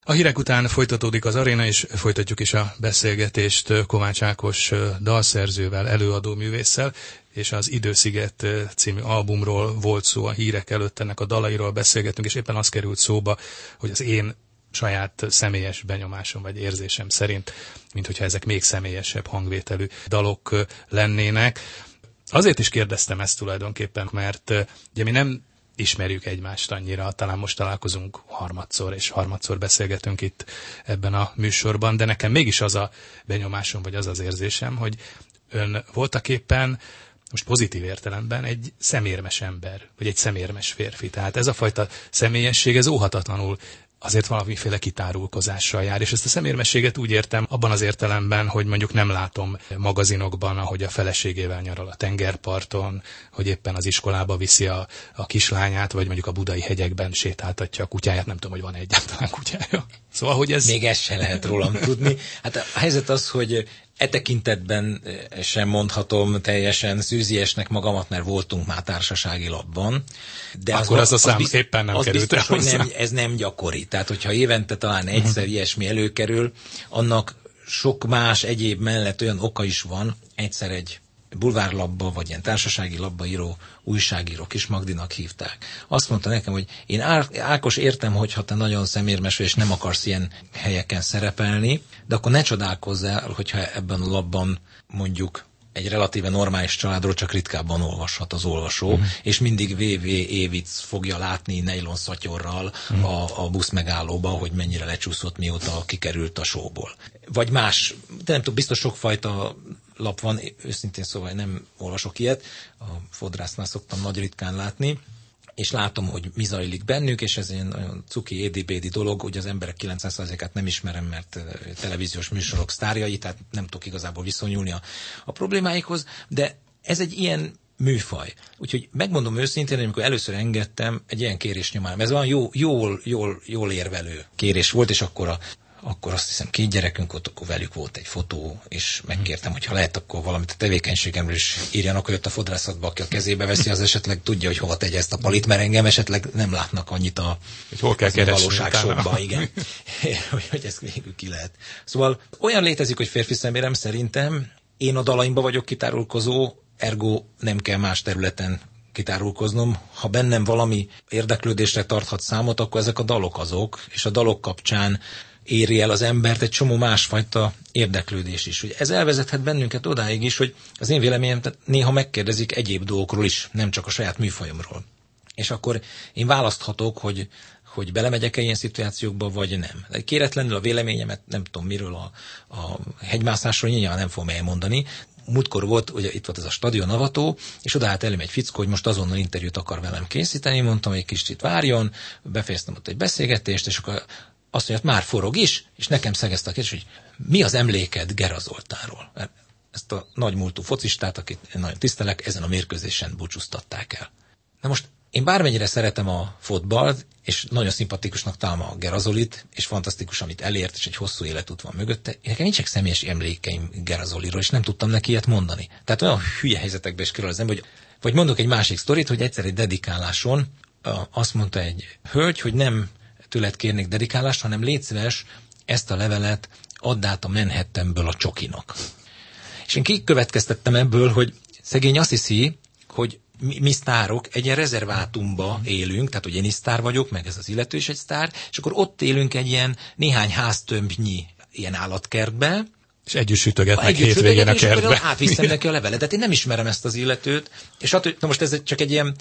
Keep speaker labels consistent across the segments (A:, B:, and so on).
A: A hírek után folytatódik az Aréna, és folytatjuk is a beszélgetést Kovács Ákos dalszerzővel, előadó művésszel, és az Idősziget című albumról volt szó a hírek előtt, ennek a dalairól beszélgetünk, és éppen az került szóba, hogy az én saját személyes benyomásom vagy érzésem szerint, mint hogyha ezek még személyesebb hangvételű dalok lennének. Azért is kérdeztem ezt tulajdonképpen, mert ugye mi nem ismerjük egymást annyira, talán most találkozunk harmadszor, és harmadszor beszélgetünk itt ebben a műsorban, de nekem mégis az a benyomásom, vagy az az érzésem, hogy ön voltaképpen, most pozitív értelemben egy szemérmes ember, vagy egy szemérmes férfi. Tehát ez a fajta személyesség, ez óhatatlanul azért valamiféle kitárulkozással jár, és ezt a szemérmességet úgy értem abban az értelemben, hogy mondjuk nem látom magazinokban, ahogy a feleségével nyaral a tengerparton, hogy éppen az iskolába viszi a kislányát, vagy mondjuk a budai hegyekben sétáltatja a kutyáját, nem tudom, hogy van egyáltalán kutyája. Szóval, hogy ez... Még ezt se lehet rólam tudni. Hát a helyzet az, hogy e tekintetben sem mondhatom teljesen szűziesnek magamat, mert voltunk már társasági labban. De akkor az a szám éppen nem került el hozzá. Ez nem gyakori. Tehát, hogyha évente talán egyszer ilyesmi előkerül, annak sok más egyéb mellett olyan oka is van. Egyszer egy bulvárlapba, vagy ilyen társasági labba író újságíró, Kis Magdinak hívták. Azt mondta nekem, hogy én Ákos, értem, hogyha te nagyon szemérmes vagy, és nem akarsz ilyen helyeken szerepelni, de akkor ne csodálkozzál, hogyha ebben a labban mondjuk egy relatíve normális családról csak ritkábban olvashat az olvasó, és mindig V.V. Évicz fogja látni nejlon szatyorral a busz megállóba, hogy mennyire lecsúszott, mióta kikerült a showból. Vagy más, de nem tudom, biztos sokfajta lap van, őszintén szóval nem olvasok ilyet, a fodrásznál szoktam nagy ritkán látni, és látom, hogy mi zajlik bennük, és ez egy olyan cuki, édi-bédi dolog, hogy az emberek 90%-át nem ismerem, mert televíziós műsorok sztárjai, tehát nem tudok igazából viszonyulni a problémáikhoz, de ez egy ilyen műfaj. Úgyhogy megmondom őszintén, hogy amikor először engedtem, egy ilyen kérés nyomán, ez olyan jól érvelő kérés volt, és akkor azt hiszem 2 gyerekünk volt, akkor velük volt egy fotó, és megkértem, hogy ha lehet, akkor valamit a tevékenységemről is írjanak, hogy ott a fodrászatba, aki a kezébe veszi, az esetleg tudja, hogy hova tegye ezt a palit, mert engem esetleg nem látnak annyit a valóságsokban, igen. hogy ezt végül ki lehet. Szóval olyan létezik, hogy férfi szemérem, szerintem én a dalaimba vagyok kitárulkozó, ergo nem kell más területen kitárulkoznom. Ha bennem valami érdeklődésre tarthat számot, akkor ezek a dalok azok, és a dalok kapcsán éri el az embert egy csomó másfajta érdeklődés is. Ugye ez elvezethet bennünket odáig is, hogy az én véleményem néha megkérdezik egyéb dolgokról is, nem csak a saját műfajomról. És akkor én választhatok, hogy belemegyek-e ilyen szituációkba, vagy nem. De kéretlenül a véleményemet nem tudom miről a hegymászásról nyilván nem fogom elmondani. Múltkor volt, ugye itt volt ez a stadionavató, és odaállt elém egy fickó, hogy most azonnal interjút akar velem készíteni, mondtam, hogy egy kicsit várjon, befejeztem ott egy beszélgetést, és akkor azt mondja, már forog is, és nekem szegezte a kérdés, hogy mi az emléked Gera Zoltánról? Mert ezt a nagymúltú focistát, akit én nagyon tisztelek, ezen a mérkőzésen búcsúztatták el. Na most én bármennyire szeretem a fotbalt, és nagyon szimpatikusnak találom a Gera Zolit, és fantasztikus, amit elért, és egy hosszú életút van mögötte. Nekem nincsenek személyes emlékeim Gera Zoliról, és nem tudtam neki ilyet mondani. Tehát olyan hülye helyzetekbe is kerül az ember, vagy mondok egy másik sztorit, hogy egyszer egy dedikáláson azt mondta egy hölgy, hogy nem tőled kérnék dedikálást, hanem légy szíves, ezt a levelet add át a Manhattanből a Csokinak. És én kikövetkeztettem ebből, hogy szegény azt hiszi, hogy mi sztárok egy ilyen rezervátumba élünk, tehát hogy én is sztár vagyok, meg ez az illető is egy sztár, és akkor ott élünk egy ilyen néhány háztömbnyi ilyen állatkertbe, és együtt sütögetnek hétvégén a kertbe. És átviszem neki a levelet. Tehát én nem ismerem ezt az illetőt, és na most ez csak egy ilyen,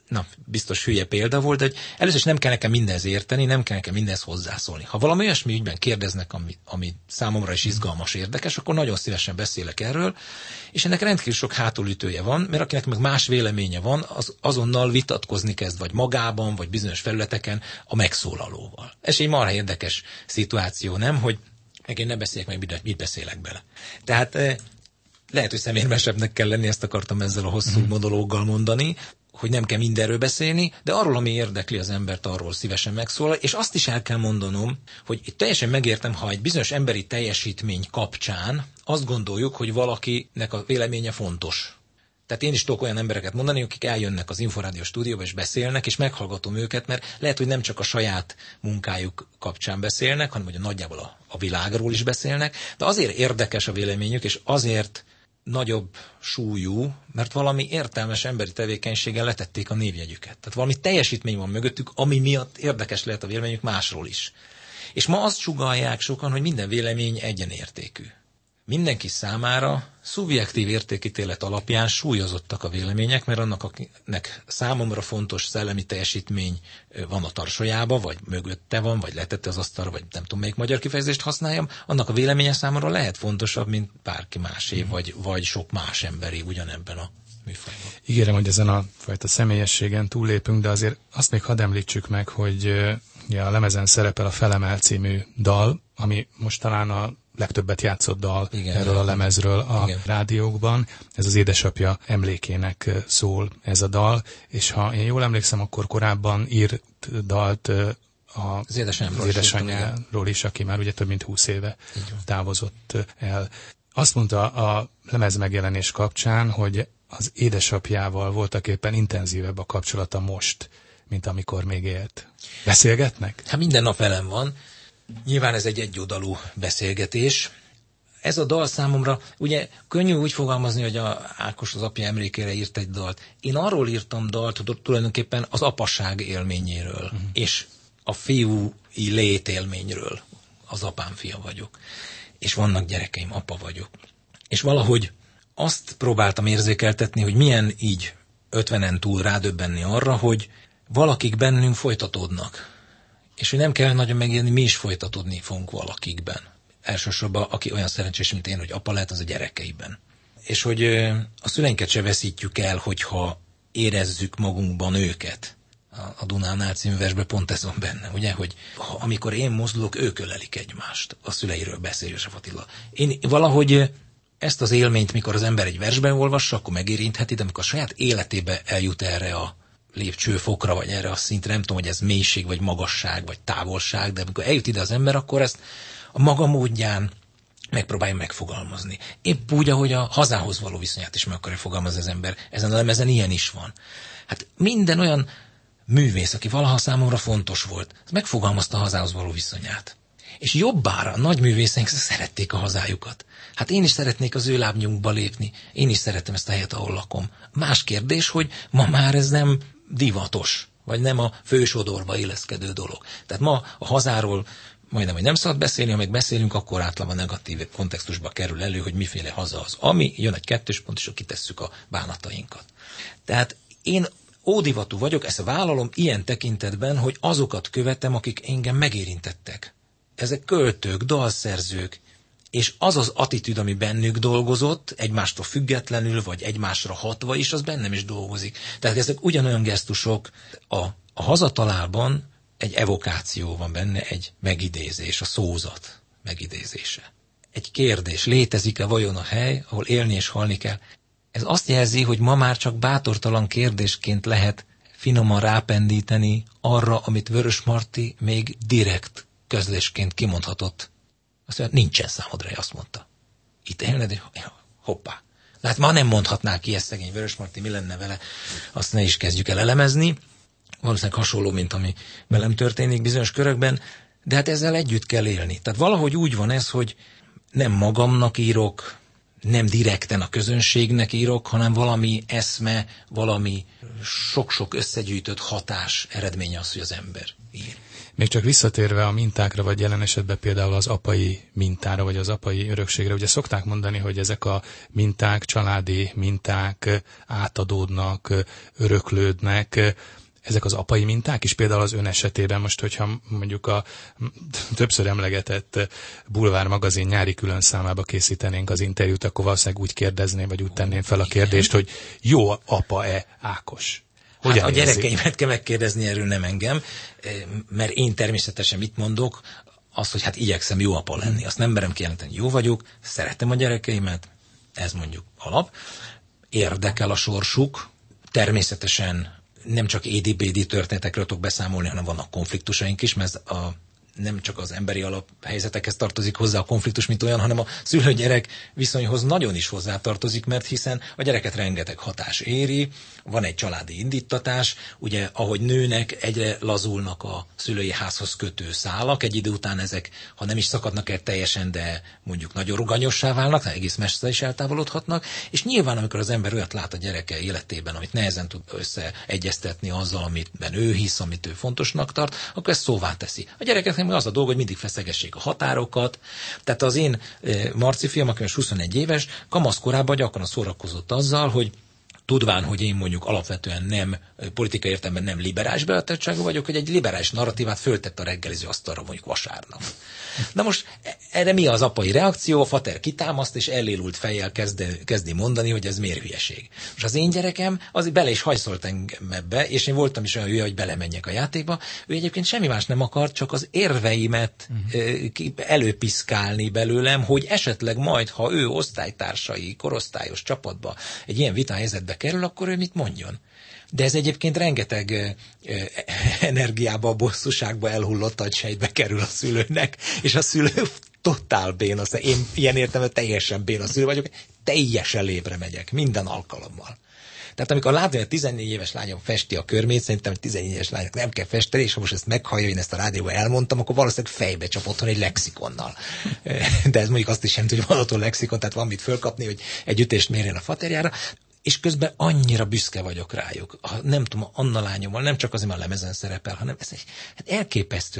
A: biztos hülye példa volt, de hogy először is nem kell nekem mindenhez érteni, nem kell nekem mindenhez hozzászólni. Ha valami olyasmi ügyben kérdeznek, ami számomra is izgalmas, érdekes, akkor nagyon szívesen beszélek erről, és ennek rendkívül sok hátulütője van, mert akinek meg más véleménye van, az azonnal vitatkozni kezd, vagy magában, vagy bizonyos felületeken a megszólalóval. Ez egy marha érdekes szituáció, nem? Hogy meg én ne beszéljek meg, mit beszélek bele. Tehát lehet, hogy szemérmesebbnek kell lenni, ezt akartam ezzel a hosszú monológgal mondani, hogy nem kell mindenről beszélni, de arról, ami érdekli az embert, arról szívesen megszólal, és azt is el kell mondanom, hogy itt teljesen megértem, ha egy bizonyos emberi teljesítmény kapcsán azt gondoljuk, hogy valakinek a véleménye fontos.
B: Tehát én is tudok olyan embereket mondani, akik eljönnek az Inforádió stúdióba és beszélnek, és meghallgatom őket, mert lehet, hogy nem csak a saját munkájuk kapcsán beszélnek, hanem hogy nagyjából a világról is beszélnek, de azért érdekes a véleményük, és azért nagyobb súlyú, mert valami értelmes emberi tevékenységgel letették a névjegyüket. Tehát valami teljesítmény van mögöttük, ami miatt érdekes lehet a véleményük másról is. És ma azt sugallják sokan, hogy minden vélemény egyenértékű. Mindenki számára szubjektív értékítélet alapján súlyozottak a vélemények, mert annak, akinek számomra fontos szellemi teljesítmény van a tarsajába, vagy mögötte van, vagy letette az asztalra, vagy nem tudom melyik magyar kifejezést használjam, annak a véleménye számomra lehet fontosabb, mint bárki másé, vagy sok más emberi ugyanebben a műfajban.
A: Ígérem, hogy ezen a fajta személyességen túllépünk, de azért azt még hadd említsük meg, hogy a lemezen szerepel a Felemel című dal, ami most talán a legtöbbet játszott dal erről a lemezről a rádiókban. Ez az édesapja emlékének szól ez a dal, és ha én jól emlékszem, akkor korábban írt dalt az édesanyjáról is, aki már ugye több mint 20 éve távozott el. Azt mondta a lemez megjelenés kapcsán, hogy az édesapjával voltaképpen intenzívebb a kapcsolata most, mint amikor még élt. Beszélgetnek?
B: Hát minden nap velem van. Nyilván ez egy egyoldalú beszélgetés. Ez a dal számomra, ugye könnyű úgy fogalmazni, hogy Ákos az apja emlékére írt egy dalt. Én arról írtam dalt, hogy tulajdonképpen az apaság élményéről, és a fiúi létélményről. Az apám fia vagyok. És vannak gyerekeim, apa vagyok. És valahogy azt próbáltam érzékeltetni, hogy milyen így 50-en túl rádöbbenni arra, hogy valakik bennünk folytatódnak. És hogy nem kell nagyon megélni, mi is folytatódni fogunk valakikben. Elsősorban, aki olyan szerencsés, mint én, hogy apa lehet, az a gyerekeiben. És hogy a szüleinket se veszítjük el, hogyha érezzük magunkban őket. A Dunánál című versben pont ez van benne, ugye, hogy amikor én mozdulok, ők ölelik egymást. A szüleiről beszél József Attila. Én valahogy ezt az élményt, mikor az ember egy versben olvassa, akkor megérintheti, de amikor a saját életébe eljut erre a lépcsőfokra, vagy erre a szintre, nem tudom, hogy ez mélység, vagy magasság, vagy távolság, de amikor eljut ide az ember, akkor ezt a maga módján megpróbálja megfogalmazni. Épp úgy, ahogy a hazához való viszonyát is meg akarja fogalmazni az ember. Ezen a lemezen ilyen is van. Hát minden olyan művész, aki valaha számomra fontos volt, az megfogalmazta a hazához való viszonyát. És jobbára a nagy művészeink szerették a hazájukat. Hát én is szeretnék az ő lábnyunkba lépni. Én is szeretem ezt a helyet, ahol lakom. Más kérdés, hogy ma már ez nem divatos, vagy nem a fősodorba illeszkedő dolog. Tehát ma a hazáról majdnem, hogy nem szabad beszélni, ha meg beszélünk, akkor általában negatív kontextusba kerül elő, hogy miféle haza az. Ami, jön egy kettős pont, és kitesszük a bánatainkat. Tehát én ódivatú vagyok, ezt vállalom ilyen tekintetben, hogy azokat követem, akik engem megérintettek. Ezek költők, dalszerzők, és az az attitűd, ami bennük dolgozott, egymástól függetlenül, vagy egymásra hatva is, az bennem is dolgozik. Tehát ezek ugyanolyan gesztusok. A hazatalálban egy evokáció van benne, egy megidézés, a szózat megidézése. Egy kérdés, létezik-e vajon a hely, ahol élni és halni kell? Ez azt jelzi, hogy ma már csak bátortalan kérdésként lehet finoman rápendíteni arra, amit Vörösmarty még direkt közlésként kimondhatott. Azt mondja, nincsen számodra, azt mondta. Itt élned, hoppá. De hát ma nem mondhatná ki ezt szegény Vörösmarty, mi lenne vele, azt ne is kezdjük el elemezni. Valószínűleg hasonló, mint ami velem történik bizonyos körökben, de hát ezzel együtt kell élni. Tehát valahogy úgy van ez, hogy nem magamnak írok, nem direkten a közönségnek írok, hanem valami eszme, valami sok-sok összegyűjtött hatás eredménye az, hogy az ember ír.
A: Még csak visszatérve a mintákra, vagy jelen esetben például az apai mintára, vagy az apai örökségre, ugye szokták mondani, hogy ezek a minták, családi minták átadódnak, öröklődnek. Ezek az apai minták is például az ön esetében most, hogyha mondjuk a többször emlegetett Bulvár magazin nyári külön számába készítenénk az interjút, akkor valószínűleg úgy kérdezném, vagy úgy tenném fel a kérdést, hogy jó apa-e Ákos?
B: Hát a gyerekeimet kell megkérdezni, erről nem engem, mert én természetesen mit mondok, az, hogy hát igyekszem jó apa lenni. Azt nem merem kijelenteni, jó vagyok, szeretem a gyerekeimet, ez mondjuk alap. Érdekel a sorsuk, természetesen nem csak édi-bédi történetekről tudok beszámolni, hanem vannak konfliktusaink is, mert a nem csak az emberi alaphelyzetekhez tartozik hozzá a konfliktus, mint olyan, hanem a szülő-gyerek viszonyhoz nagyon is hozzátartozik, mert hiszen a gyereket rengeteg hatás éri, van egy családi indítatás, ugye ahogy nőnek, egyre lazulnak a szülői házhoz kötő szálak, egy idő után ezek, ha nem is szakadnak el teljesen, de mondjuk nagyon rugalmassá válnak, egész messze is eltávolodhatnak, és nyilván amikor az ember olyat lát a gyereke életében, amit nehezen tud összeegyeztetni azzal, amiben ő hisz, amit ő fontosnak tart, akkor ezt szóvá teszi. A gyerekeknek meg az a dolga, hogy mindig feszegessék a határokat. Tehát az én Marci fiam, aki 21 éves, kamaszkorában gyakran szórakozott azzal, hogy tudván, hogy én mondjuk alapvetően nem, politikai értelemben nem liberális beállítottságú vagyok, hogy egy liberális narratívát föltett a reggeliző asztalra mondjuk vasárnap. Na most erre mi az apai reakció? A fater kitámaszt, és elélult fejjel kezdi mondani, hogy ez miért hülyeség. Most az én gyerekem az bele is hajszolt engem ebbe, és én voltam is olyan hülye, hogy belemenjek a játékba. Ő egyébként semmi más nem akart, csak az érveimet előpiszkálni belőlem, hogy esetleg majd, ha ő osztálytársai, korosztályos csapatba egy ilyen vitahelyzetbe kerül, akkor ő mit mondjon. De ez egyébként rengeteg energiába, bosszúságba elhullott agysejtbe kerül a szülőnek, és a szülő totál béna. Én ilyen értelemben teljesen béna szülő vagyok, teljesen lébre megyek, minden alkalommal. Tehát amikor látom, hogy a 14 éves lányom festi a körmét, szerintem 14 éves lányok nem kell festeni, és ha most ezt meghallja, én ezt a rádióban elmondtam, akkor valószínűleg fejbe csap otthon egy lexikonnal. De ez mondjuk azt is jelenti, hogy van otthon lexikon, tehát van mit fölkapni, hogy egy ütést mérjen a faterjára. És közben annyira büszke vagyok rájuk. Nem tudom, Anna lányommal, nem csak azért, mert a lemezen szerepel, hanem ez elképesztő.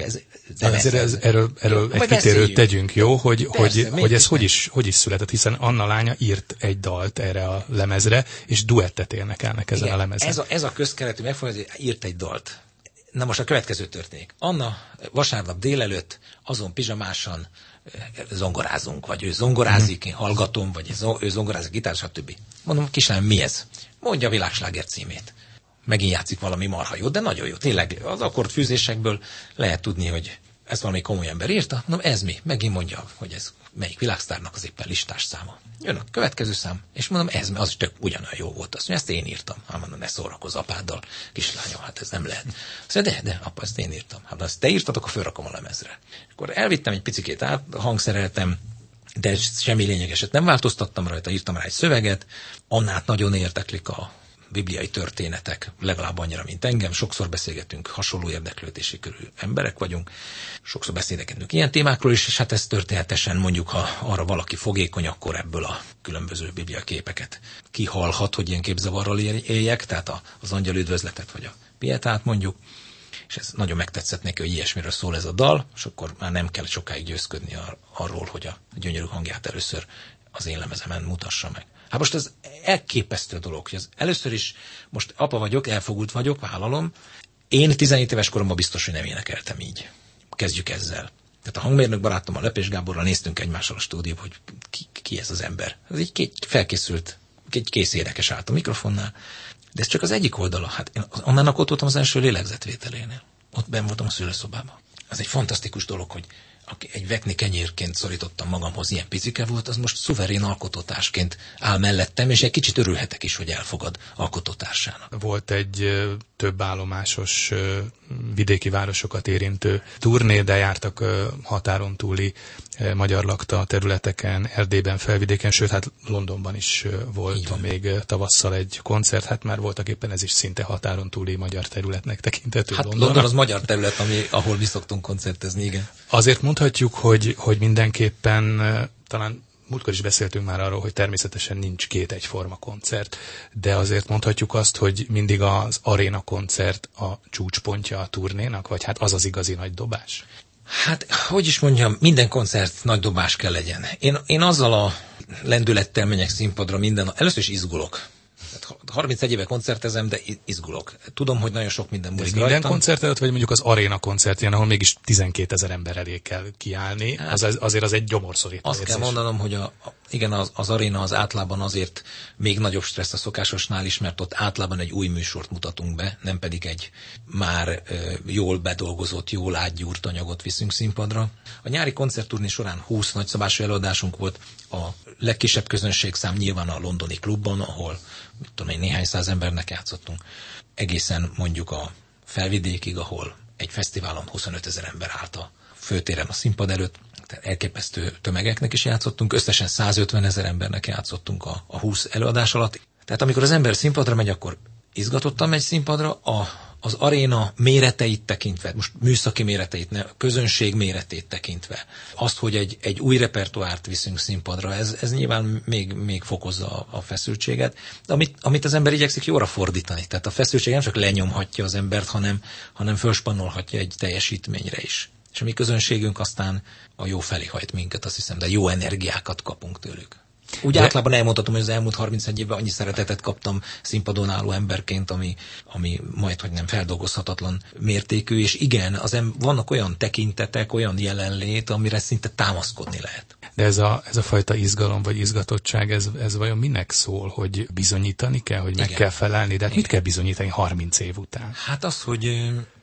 A: Erről egy kitérőt tegyünk, jó? Hogy ez hogy is született, hiszen Anna lánya írt egy dalt erre a lemezre, és duettet énekelnek ezen a lemezen.
B: Ez a közkeletű megfogalmazás, írt egy dalt. Na most a következő történik. Anna vasárnap délelőtt azon pizsamásan zongorázunk, vagy ő zongorázik, én hallgatom, vagy ő zongorázik gitár, stb. Mondom, kislányom, mi ez? Mondja a világsláger címét. Megint játszik valami marha jó, de nagyon jó. Tényleg az akkordfűzésekből lehet tudni, hogy ezt valami komoly ember írta. Mondom, ez mi? Megint mondja, hogy ez melyik világsztárnak az éppen listás száma. Jön a következő szám, és mondom, ez az is tök ugyanolyan jó volt. Azt mondja, ezt én írtam. Hát mondom, ne szórakozz apáddal, kislányom, hát ez nem lehet. Azt mondja, de, apa, ezt én írtam. Hát azt te írtad, akkor fölrakom a lemezre. Akkor elvittem egy picikét át, hangszereltem, de semmi lényegeset nem változtattam rajta, írtam rá egy szöveget. Annát nagyon érdeklik a bibliai történetek, legalább annyira, mint engem. Sokszor beszélgetünk, hasonló érdeklődési körű emberek vagyunk. Sokszor beszélgetünk ilyen témákról is, és hát ez történetesen mondjuk, ha arra valaki fogékony, akkor ebből a különböző bibliai képeket kihallhat, hogy ilyen képzavarral éljek, tehát az angyal üdvözletet, vagy a pietát mondjuk. És ez nagyon megtetszett neki, hogy ilyesmiről szól ez a dal, és akkor már nem kell sokáig győzködni arról, hogy a gyönyörű hangját először az én lemezemen mutassa meg. Hát most ez elképesztő dolog, hogy először is most apa vagyok, elfogult vagyok, vállalom. Én 17 éves koromban biztos, hogy nem énekeltem így. Kezdjük ezzel. Tehát a hangmérnök barátommal, Lepés Gáborral néztünk egymással a stúdióban, hogy ki ez az ember. Ez így felkészült, egy kész énekes állt a mikrofonnál. De ez csak az egyik oldala. Hát én annának ott voltam az első lélegzetvételénél. Ott benn voltam a szülőszobában. Ez egy fantasztikus dolog, hogy egy vekni kenyérként szorítottam magamhoz, ilyen picike volt, az most szuverén alkotótársként áll mellettem, és egy kicsit örülhetek is, hogy elfogad alkotótársának.
A: Volt egy több állomásos vidéki városokat érintő turné, de jártak határon túli magyar lakta területeken, Erdélyben, Felvidéken, sőt, hát Londonban is volt még tavasszal egy koncert, hát már voltak éppen ez is szinte határon túli magyar területnek tekintető.
B: Hát London az magyar terület, ahol mi szoktunk koncertezni, igen.
A: Azért mondhatjuk, hogy mindenképpen talán múltkor is beszéltünk már arról, hogy természetesen nincs két egyforma koncert, de azért mondhatjuk azt, hogy mindig az aréna koncert a csúcspontja a turnénak, vagy hát az az igazi nagy dobás?
B: Hát, hogy is mondjam, minden koncert nagy dobás kell legyen. Én azzal a lendülettel megyek színpadra először is izgulok. 31 éve koncertezem, de izgulok. Tudom, hogy nagyon sok minden múlik rajtam.
A: Minden koncert előtt, vagy mondjuk az aréna koncertjén, ahol mégis 12 000 ember elé kell kiállni, hát, azért az egy gyomorszorító
B: érzés. Azt kell mondanom, hogy az aréna az általában azért még nagyobb stressz a szokásosnál is, mert ott általában egy új műsort mutatunk be, nem pedig egy már jól bedolgozott, jól átgyúrt anyagot viszünk színpadra. A nyári koncertturné során 20 nagyszabású előadásunk volt, a legkisebb közönségszám nyilván a londoni klubban, ahol néhány száz embernek játszottunk. Egészen mondjuk a Felvidékig, ahol egy fesztiválon 25 000 ember állt a főtéren a színpad előtt, elképesztő tömegeknek is játszottunk, összesen 150 000 embernek játszottunk a 20 előadás alatt. Tehát amikor az ember színpadra megy, akkor izgatottan megy színpadra, az aréna méreteit tekintve, most műszaki méreteit, közönség méretét tekintve, azt, hogy egy új repertoárt viszünk színpadra, ez nyilván még fokozza a feszültséget, amit az ember igyekszik jóra fordítani. Tehát a feszültség nem csak lenyomhatja az embert, hanem fölspannolhatja egy teljesítményre is. És a mi közönségünk aztán a jó felé hajt minket, azt hiszem, de jó energiákat kapunk tőlük. Úgy általában elmondhatom, hogy az elmúlt 31 évben annyi szeretetet kaptam színpadon álló emberként, ami majdhogy nem feldolgozhatatlan mértékű, és igen, vannak olyan tekintetek, olyan jelenlét, amire szinte támaszkodni lehet.
A: De ez a fajta izgalom vagy izgatottság, ez vajon minek szól, hogy bizonyítani kell, hogy meg kell felelni? De hát mit kell bizonyítani 30 év után?
B: Hát az, hogy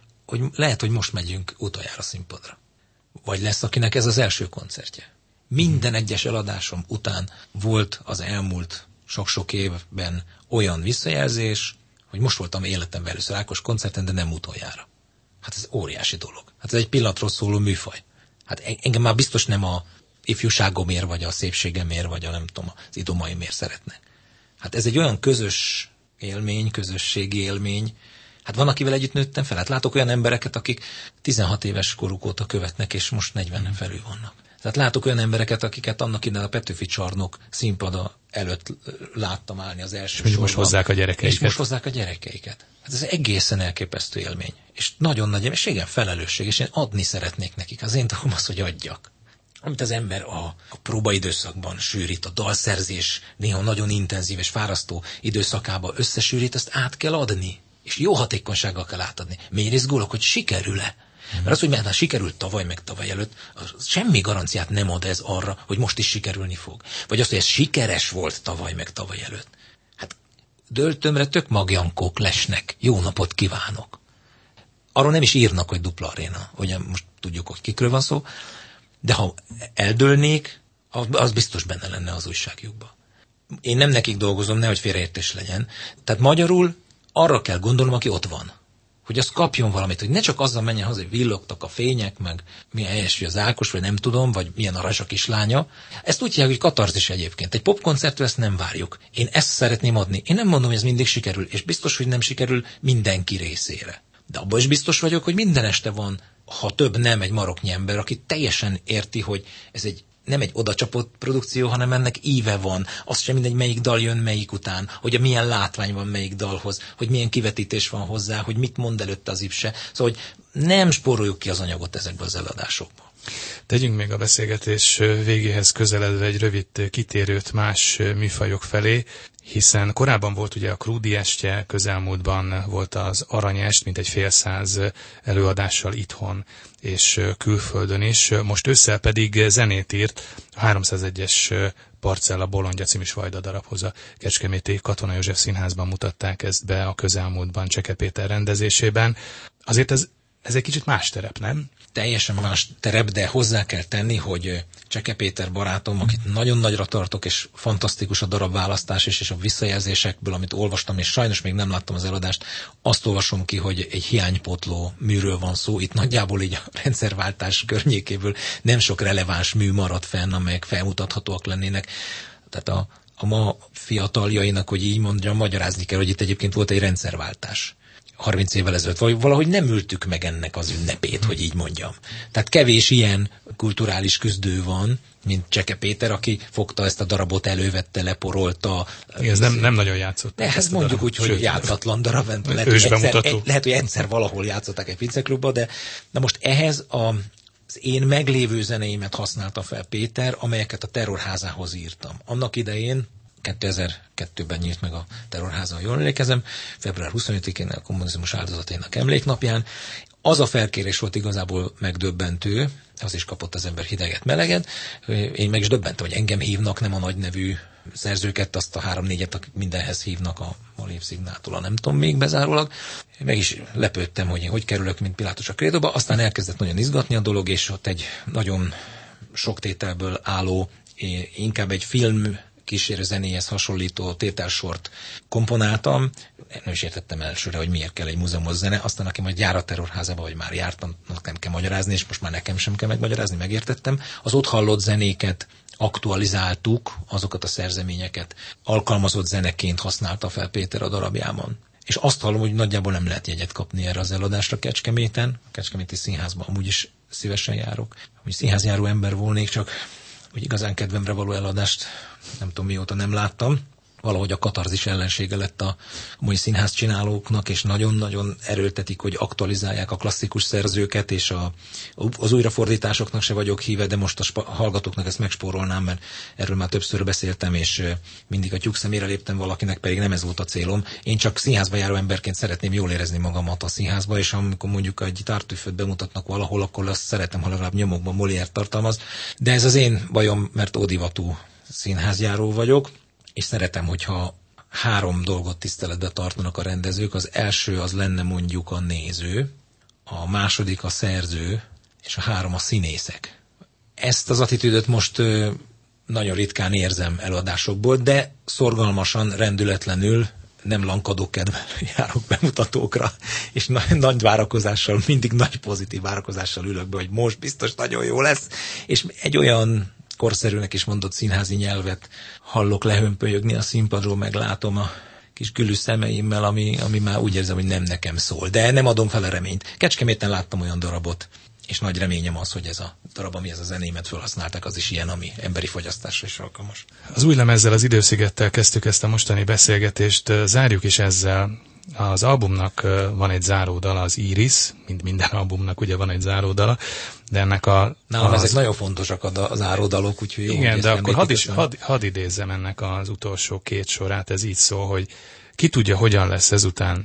B: lehet, hogy most megyünk utoljára színpadra. Vagy lesz, akinek ez az első koncertje. Minden egyes eladásom után volt az elmúlt sok-sok évben olyan visszajelzés, hogy most voltam életemben először Ákos koncerten, de nem utoljára. Hát ez óriási dolog. Hát ez egy pillanatról szóló műfaj. Hát engem már biztos nem a ifjúságomért, vagy a szépségemért, vagy a nem tudom, az idomaimért szeretnek. Hát ez egy olyan közös élmény, közösségi élmény. Hát van, akivel együtt nőttem fel. Hát látok olyan embereket, akik 16 éves koruk óta követnek, és most 40 felül vannak. Tehát látok olyan embereket, akiket annak idején a Petőfi Csarnok színpada előtt láttam állni az első sorban.
A: Most hozzák a gyerekeiket.
B: És most hozzák a gyerekeiket. Hát ez egészen elképesztő élmény. És nagyon nagy, és igen, felelősség, és én adni szeretnék nekik. Az én dolgom az, hogy adjak. Amit az ember a próbaidőszakban sűrít, a dalszerzés néha nagyon intenzív és fárasztó időszakába összesűrít, azt át kell adni. És jó hatékonysággal kell átadni. Miért izgulok, hogy sikerül-e? Mert az, hogy már sikerült tavaly meg tavaly előtt, semmi garanciát nem ad ez arra, hogy most is sikerülni fog. Vagy az, hogy ez sikeres volt tavaly meg tavaly előtt. Hát döltömre tök magjankók lesnek. Jó napot kívánok. Arról nem is írnak, hogy dupla aréna. Ugye most tudjuk, hogy kikről van szó. De ha eldőlnék, az biztos benne lenne az újságjukban. Én nem nekik dolgozom, nehogy félreértés legyen. Tehát magyarul arra kell gondolnom, aki ott van. Hogy az kapjon valamit, hogy ne csak azzal menjen haza, hogy villogtak a fények, meg milyen helyes az Ákos, vagy nem tudom, vagy milyen aranyos a kislánya. Ezt úgy hívják, hogy katarzis egyébként. Egy popkoncertől ezt nem várjuk. Én ezt szeretném adni. Én nem mondom, hogy ez mindig sikerül, és biztos, hogy nem sikerül mindenki részére. De abban is biztos vagyok, hogy minden este van, ha több nem, egy maroknyi ember, aki teljesen érti, hogy ez nem egy odacsapott produkció, hanem ennek íve van. Az sem mindegy, melyik dal jön melyik után, hogy milyen látvány van melyik dalhoz, hogy milyen kivetítés van hozzá, hogy mit mond előtte az ipse. Szóval, hogy nem spóroljuk ki az anyagot ezekből az eladásokból.
A: Tegyünk még a beszélgetés végéhez közeledve egy rövid kitérőt más műfajok felé, hiszen korábban volt ugye a Krúdi estje, közelmúltban volt az Aranyest, mint egy fél száz előadással itthon és külföldön is. Most ősszel pedig zenét írt a 301-es Parcella Bolondja című Svajda darabhoz. A Kecskeméti Katona József Színházban mutatták ezt be a közelmúltban Cseke Péter rendezésében. Azért ez egy kicsit más terep, nem?
B: Teljesen más terep, de hozzá kell tenni, hogy Cseke Péter barátom, akit nagyon nagyra tartok, és fantasztikus a darabválasztás is, és a visszajelzésekből, amit olvastam, és sajnos még nem láttam az eladást, azt olvasom ki, hogy egy hiánypótló műről van szó. Itt nagyjából így a rendszerváltás környékéből nem sok releváns mű maradt fenn, amelyek felmutathatóak lennének. Tehát a ma fiataljainak, hogy így mondjam, magyarázni kell, hogy itt egyébként volt egy rendszerváltás. 30 évvel ezelőtt, valahogy nem ültük meg ennek az ünnepét, hogy így mondjam. Tehát kevés ilyen kulturális küzdő van, mint Cseke Péter, aki fogta ezt a darabot, elővette, leporolta.
A: Ez nem nagyon játszott.
B: De hát mondjuk úgy, hogy játszatlan darab. Lehet, hogy egyszer valahol játszották egy pinceklubba, de most ehhez az én meglévő zenéimet használta fel Péter, amelyeket a Terrorházához írtam. Annak idején 2002-ben nyílt meg a Terrorháza, ha jól emlékezem, február 25-én a kommunizmus áldozatainak emléknapján. Az a felkérés volt igazából megdöbbentő, az is kapott az ember hideget, meleget. Én meg is döbbentem, hogy engem hívnak, nem a nagy nevű szerzőket, azt a 3-4-et, akik mindenhez hívnak a Malév Szignától, nem tudom még bezárólag. Meg is lepődtem, hogy kerülök, mint Pilátus a krédóba. Aztán elkezdett nagyon izgatni a dolog, és ott egy nagyon sok tételből álló, inkább egy film kísérő zenéhez hasonlító tételsort komponáltam. Nem is értettem elsőre, hogy miért kell egy múzeumos zene. Aztán, aki majd jár a Terrorházába, vagy már jártam, nem kell magyarázni, és most már nekem sem kell megmagyarázni, megértettem. Az ott hallott zenéket aktualizáltuk, azokat a szerzeményeket alkalmazott zeneként használta fel Péter a darabjában. És azt hallom, hogy nagyjából nem lehet jegyet kapni erre az előadásra Kecskeméten. A Kecskeméti Színházban amúgy is szívesen járok. Amúgy színházjáró ember volnék, csak hogy igazán kedvemre való előadást nem tudom mióta nem láttam. Valahogy a katarzis ellensége lett a mai színház csinálóknak, és nagyon-nagyon erőltetik, hogy aktualizálják a klasszikus szerzőket, és az újrafordításoknak se vagyok híve, de most a hallgatóknak ezt megspórolnám, mert erről már többször beszéltem, és mindig a tyúk szemére léptem valakinek, pedig nem ez volt a célom. Én csak színházba járó emberként szeretném jól érezni magamat a színházba, és amikor mondjuk egy Tartüfföt bemutatnak valahol, akkor azt szeretem, ha legalább nyomokban Molière tartalmaz. De ez az én bajom, mert ódivatú színházjáró vagyok, és szeretem, hogyha 3 dolgot tiszteletbe tartanak a rendezők. Az első az lenne mondjuk a néző, a második a szerző, és a 3 a színészek. Ezt az attitűdöt most nagyon ritkán érzem előadásokból, de szorgalmasan, rendületlenül, nem lankadó kedvel járok bemutatókra, és nagy várakozással, mindig nagy pozitív várakozással ülök be, hogy most biztos nagyon jó lesz, és egy olyan korszerűnek is mondott színházi nyelvet hallok lehömpölyögni a színpadról, meg látom a kis gülű szemeimmel, ami már úgy érzem, hogy nem nekem szól. De nem adom fel a reményt. Kecskeméten láttam olyan darabot, és nagy reményem az, hogy ez a darab, ami ez a zenémet felhasználták, az is ilyen, ami emberi fogyasztásra is alkalmas.
A: Az új lemezzel, az Időszigettel kezdtük ezt a mostani beszélgetést, zárjuk is ezzel. Az albumnak van egy záródala, az Iris, mint minden albumnak ugye van egy záródala, de ennek
B: nálam ezek nagyon fontosak a záródalok, úgyhogy jó.
A: Igen, de akkor hadd idézzem ennek az utolsó 2 sorát, ez így szól, hogy ki tudja, hogyan lesz ezután.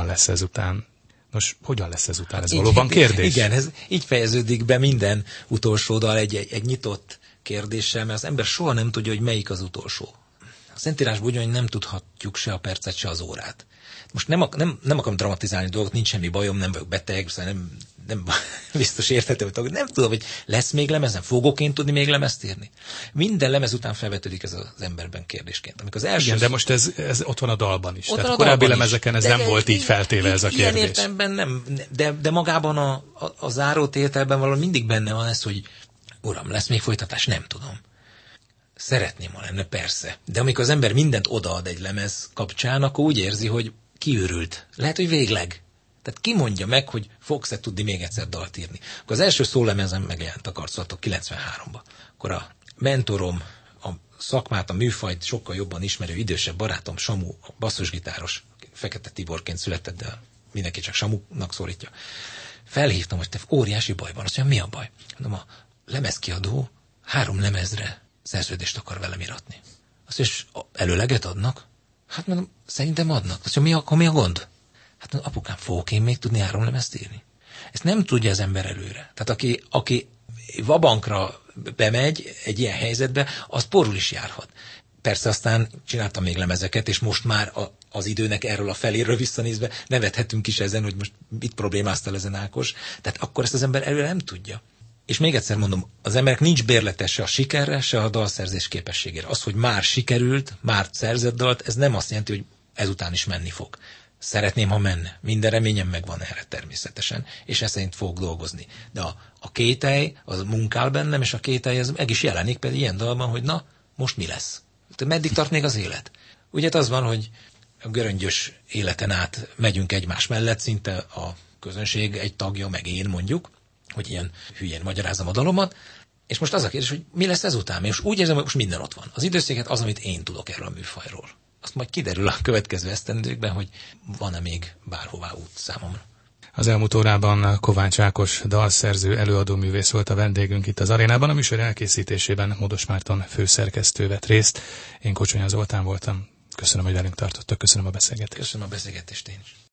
A: Nos, hogyan lesz ezután? Ez valóban kérdés?
B: Igen, ez így fejeződik be minden utolsó dal egy nyitott kérdéssel, mert az ember soha nem tudja, hogy melyik az utolsó. A Szentírásban ugyan nem tudhatjuk se a percet, se az órát. Most nem akarom dramatizálni dolgot, nincs semmi bajom, nem vagyok beteg, szóval nem biztos érthető, hogy nem tudom, hogy lesz még lemez, nem fogok én tudni még lemezt írni. Minden lemez után felvetődik ez az emberben kérdésként. Amikor az első...
A: Igen, de most ez ott van a dalban is. Tehát korábbi lemezeken ez nem volt így feltéve ez a kérdés.
B: Ilyen értelemben nem, de magában a záró tételben valahol mindig benne van ez, hogy uram, lesz még folytatás, nem tudom. Szeretném, ha lenne, persze. De amikor az ember mindent odaad egy lemez kapcsán, akkor úgy érzi, hogy kiürült. Lehet, hogy végleg. Tehát ki mondja meg, hogy fogsz-e tudni még egyszer dalt írni. Akkor az első szólemezem megjelent a Karcolatok 93-ban. Akkor a mentorom, a szakmát, a műfajt sokkal jobban ismerő idősebb barátom, Samu, a basszusgitáros, Fekete Tiborként született, de mindenki csak Samunak szólítja. Felhívtam, hogy te óriási bajban. Azt mondja, mi a baj? Mondom, a lemezkiadó 3 lemezre szerződést akar velem iratni. Azt is előleget adnak? Hát mondom, szerintem adnak. Azt mondja, mi a gond? Hát mondom, apukám, fogok én még tudni 3 lemezt írni? Ezt nem tudja az ember előre. Tehát aki vabankra bemegy egy ilyen helyzetbe, az porul is járhat. Persze aztán csináltam még lemezeket, és most már az időnek erről a feléről visszanézve nevethetünk is ezen, hogy most mit problémáztál ezen, Ákos. Tehát akkor ezt az ember előre nem tudja. És még egyszer mondom, az emberek nincs bérlete se a sikerre, se a dalszerzés képességére. Az, hogy már sikerült, már szerzett dalt, ez nem azt jelenti, hogy ezután is menni fog. Szeretném, ha menne. Minden reményem megvan erre természetesen, és ezt szerint fogok dolgozni. De a kételj, az munkál bennem, és a kételj, ez meg is jelenik például ilyen dalban, hogy na, most mi lesz? Meddig tart még az élet? Ugye az van, hogy a göröngyös életen át megyünk egymás mellett, szinte a közönség egy tagja, meg én mondjuk, hogy ilyen hülyén magyarázom a dalomat, és most az a kérdés, hogy mi lesz ezután? És úgy érzem, hogy most minden ott van. Az Idősziget az, amit én tudok erről a műfajról. Azt majd kiderül a következő esztendőkben, hogy van-e még bárhová út számomra.
A: Az elmúlt órában Kovács Ákos dalszerző, előadóművész volt a vendégünk itt az arénában. A műsor elkészítésében Módos Márton főszerkesztő vett részt. Én Kocsonya Zoltán voltam. Köszönöm, hogy velünk tartottak. Köszönöm a beszélgetést.
B: Köszönöm a beszélgetést én is.